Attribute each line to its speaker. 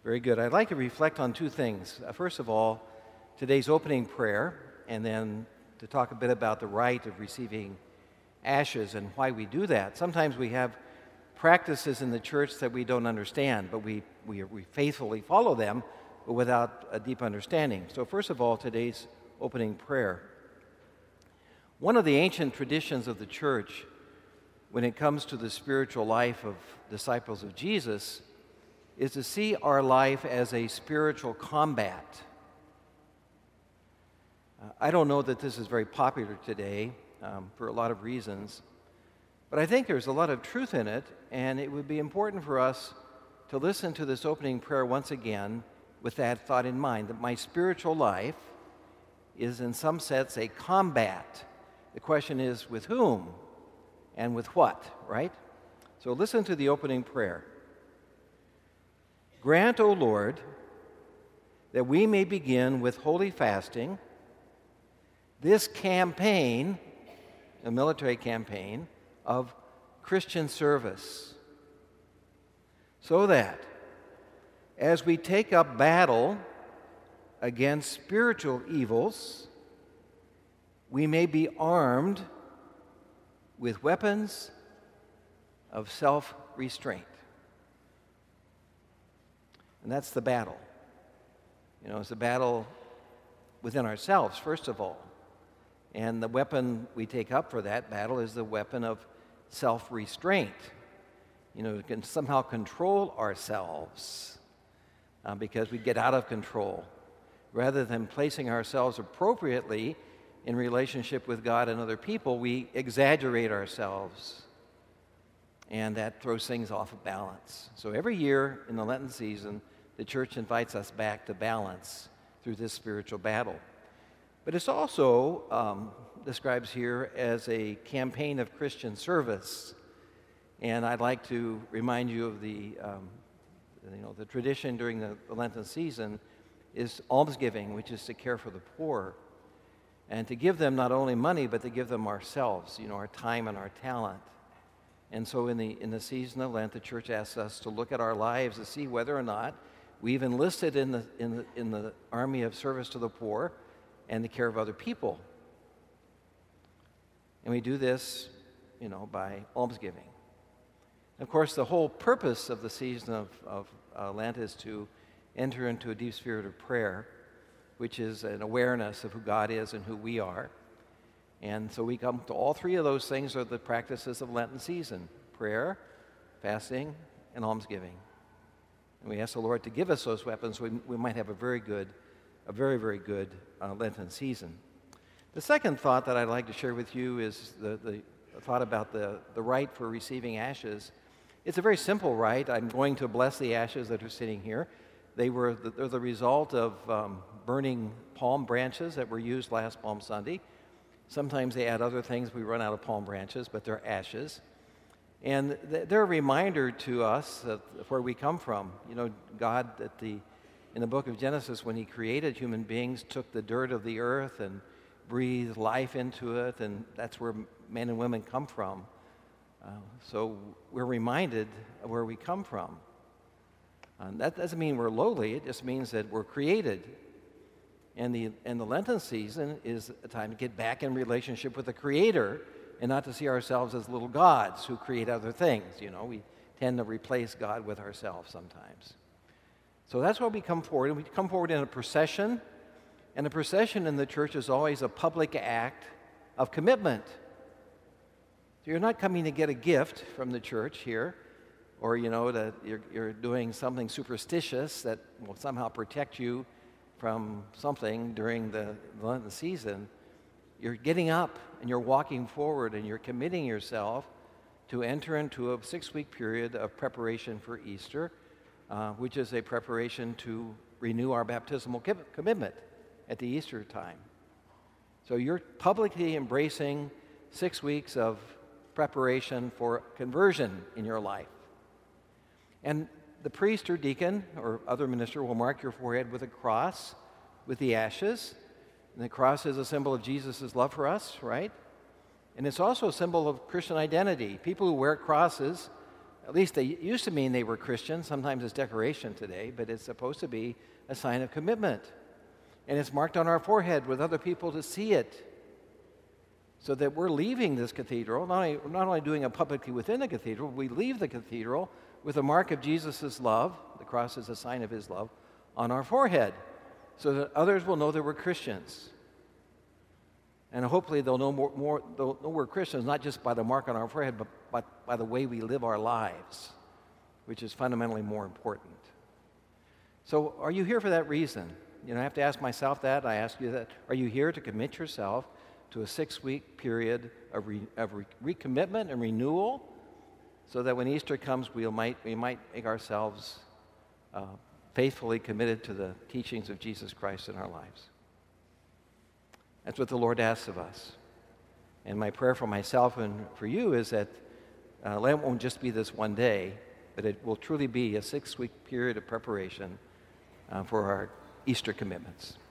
Speaker 1: Very good. I'd like to reflect on two things. First of all, today's opening prayer, and then to talk a bit about the rite of receiving ashes and why we do that. Sometimes we have practices in the church that we don't understand, but we faithfully follow them, but without a deep understanding. So first of all, today's opening prayer. One of the ancient traditions of the church when it comes to the spiritual life of disciples of Jesus is to see our life as a spiritual combat. I don't know that this is very popular today for a lot of reasons, but I think there's a lot of truth in it, and it would be important for us to listen to this opening prayer once again with that thought in mind, that my spiritual life is in some sense a combat. The question is, with whom and with what, right? So listen to the opening prayer. Grant, O Lord, that we may begin with holy fasting this campaign, a military campaign, of Christian service, so that as we take up battle against spiritual evils, we may be armed with weapons of self-restraint. And that's the battle. You know, it's a battle within ourselves, first of all. And the weapon we take up for that battle is the weapon of self-restraint. You know, we can somehow control ourselves because we get out of control. Rather than placing ourselves appropriately in relationship with God and other people, we exaggerate ourselves. And that throws things off of balance. So every year in the Lenten season, the church invites us back to balance through this spiritual battle. But it's also describes here as a campaign of Christian service. And I'd like to remind you of the tradition during the Lenten season is almsgiving, which is to care for the poor. And to give them not only money, but to give them ourselves, our time and our talent. And so in the season of Lent, the church asks us to look at our lives to see whether or not we've enlisted in the army of service to the poor and the care of other people. And we do this, by almsgiving. Of course, the whole purpose of the season of Lent is to enter into a deep spirit of prayer, which is an awareness of who God is and who we are. And so we come to all three of those things are the practices of Lenten season: prayer, fasting, and almsgiving. And we ask the Lord to give us those weapons so we might have a very, very good Lenten season. The second thought that I'd like to share with you is the thought about the rite for receiving ashes. It's a very simple rite. I'm going to bless the ashes that are sitting here. They're the result of burning palm branches that were used last Palm Sunday. Sometimes they add other things. We run out of palm branches, but they're ashes. And they're a reminder to us of where we come from. God in the book of Genesis, when he created human beings, took the dirt of the earth and breathed life into it, and that's where men and women come from. So we're reminded of where we come from. That doesn't mean we're lowly. It just means that we're created. And the Lenten season is a time to get back in relationship with the Creator and not to see ourselves as little gods who create other things. We tend to replace God with ourselves sometimes. So that's why we come forward. And we come forward in a procession. And a procession in the church is always a public act of commitment. So you're not coming to get a gift from the church here, or that you're doing something superstitious that will somehow protect you from something during the Lenten season. You're getting up and you're walking forward and you're committing yourself to enter into a 6-week period of preparation for Easter, which is a preparation to renew our baptismal commitment at the Easter time. So you're publicly embracing 6 weeks of preparation for conversion in your life. And the priest or deacon or other minister will mark your forehead with a cross with the ashes. And the cross is a symbol of Jesus' love for us, right? And it's also a symbol of Christian identity. People who wear crosses at least they used to mean they were Christian. Sometimes it's decoration today, but it's supposed to be a sign of commitment. And it's marked on our forehead with other people to see it, so that we're leaving this cathedral, not only doing it publicly within the cathedral, we leave the cathedral with a mark of Jesus' love, the cross is a sign of his love, on our forehead, so that others will know that we're Christians. And hopefully they'll know they'll know we're Christians, not just by the mark on our forehead, but by the way we live our lives, which is fundamentally more important. So are you here for that reason? I have to ask myself that. I ask you that. Are you here to commit yourself to a 6-week period of recommitment and renewal, so that when Easter comes, we might make ourselves faithfully committed to the teachings of Jesus Christ in our lives? That's what the Lord asks of us. And my prayer for myself and for you is that Lent won't just be this one day, but it will truly be a 6-week period of preparation for our Easter commitments.